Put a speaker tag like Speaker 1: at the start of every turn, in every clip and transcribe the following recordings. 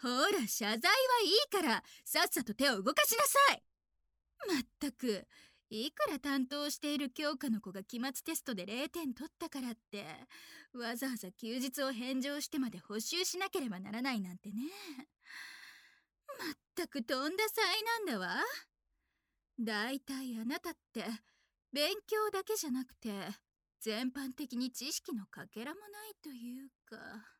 Speaker 1: ほら、謝罪はいいから、さっさと手を動かしなさい。まったく、いくら担当している教科の子が期末テストで0点取ったからって、わざわざ休日を返上してまで補習しなければならないなんてね。まったくとんだ災難だわ。だいたいあなたって、勉強だけじゃなくて、全般的に知識のかけらもないというか。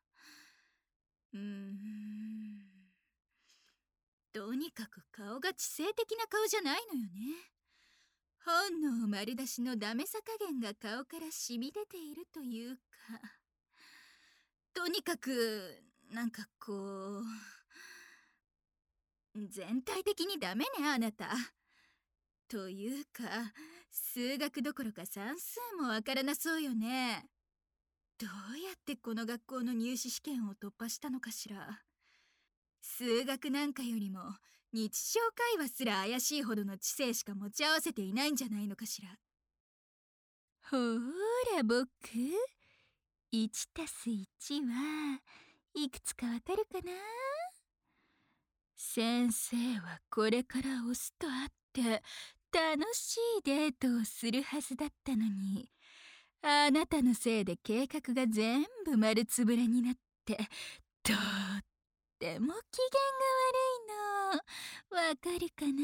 Speaker 1: とにかく顔が知性的な顔じゃないのよね。本能丸出しのダメさ加減が顔から染み出ているというか。とにかく、なんかこう、全体的にダメね、あなた。というか、数学どころか算数もわからなそうよね。どうやってこの学校の入試試験を突破したのかしら。数学なんかよりも日常会話すら怪しいほどの知性しか持ち合わせていないんじゃないのかしら。ほーら僕、1たす1はいくつかわかるかな。先生はこれからオスと会って楽しいデートをするはずだったのに、あなたのせいで計画が全部丸つぶれになって、とっても機嫌が悪いの。わかるか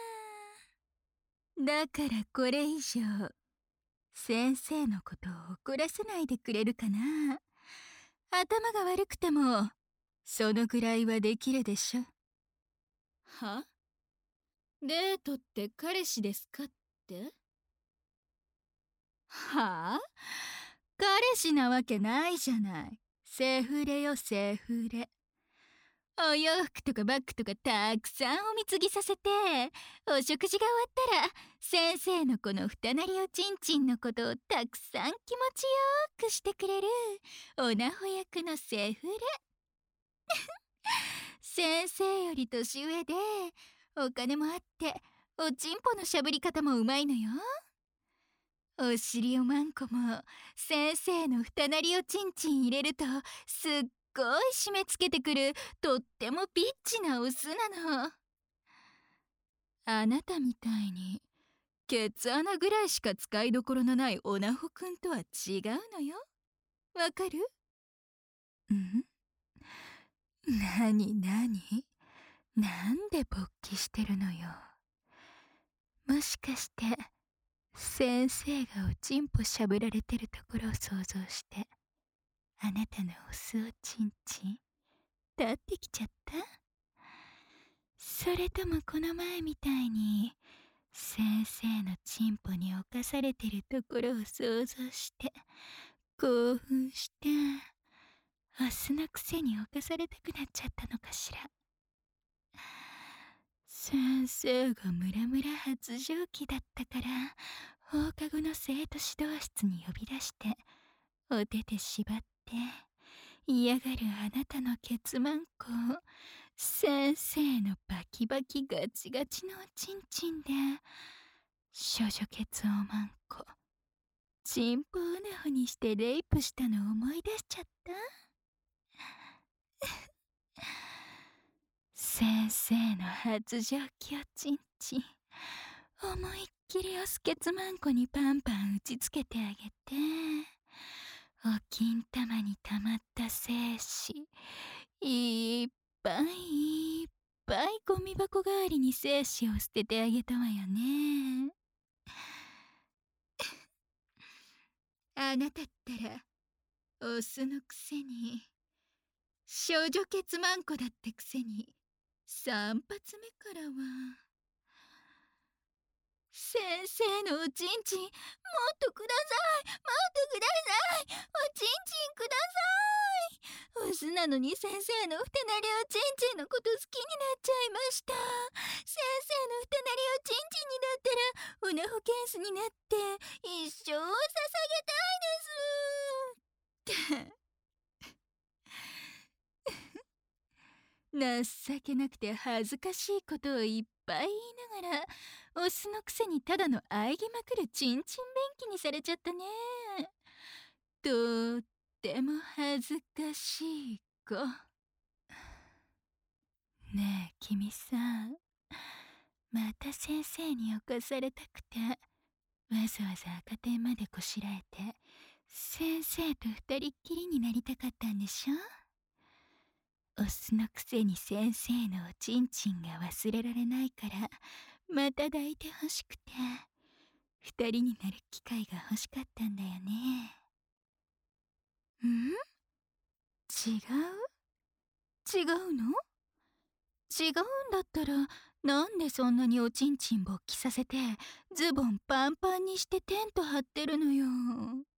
Speaker 1: な。だからこれ以上先生のことを怒らせないでくれるかな。頭が悪くてもそのぐらいはできるでしょ。は？デートって彼氏ですかって？はあ？彼氏なわけないじゃない。セフレよ、セフレ。お洋服とかバッグとかたくさんお貢ぎさせて、お食事が終わったら先生のこの二なりおちんちんのことをたくさん気持ちよくしてくれるおなほ役のセフレ。先生より年上でお金もあって、おちんぽのしゃぶり方もうまいのよ。お尻おまんこも先生の二なりおちんちん入れるとすっごい締め付けてくるとってもピッチなオスなの。あなたみたいにケツ穴ぐらいしか使いどころのないおなほくんとは違うのよ。わかる？なになんで勃起してるのよ。もしかして先生がおちんぽしゃぶられてるところを想像して、あなたのオスおちんちん立ってきちゃった？それともこの前みたいに先生のチンポに侵されてるところを想像して興奮してオスのくせに侵されたくなっちゃったのかしら。先生がムラムラ発情期だったから放課後の生徒指導室に呼び出してお手で縛って嫌がるあなたのケツマンコを先生のバキバキガチガチのおちんちんで処女ケツおまんこチンポうなほにしてレイプしたの思い出しちゃった。先生の発情期おちんちん思いっきりオスケツマンコにパンパン打ちつけてあげて、お金玉にたまった精子いっぱいいっぱいゴミ箱代わりに精子を捨ててあげたわよね。あなたったらオスのくせに少女ケツマンコだってくせに3発目からは先生のおちんちんもっとください、もっとください、おちんちんください。オスなのに先生のふてなりおちんちんのこと好きになっちゃいました。先生のふてなりおちんちんになったらおなほケースになって一生を捧げたいです情けなくて恥ずかしいことをいっぱい言いながらオスのくせにただの喘ぎまくるちんちん便器にされちゃったね。とっても恥ずかしい子。 君さ、また先生に侵されたくて、わざわざ赤点までこしらえて、先生と二人っきりになりたかったんでしょ。オスのくせに先生のおちんちんが忘れられないから、また抱いてほしくて、二人になる機会が欲しかったんだよね。ん？違う？違うの？違うんだったら、なんでそんなにおちんちん勃起させて、ズボンパンパンにしてテント張ってるのよ。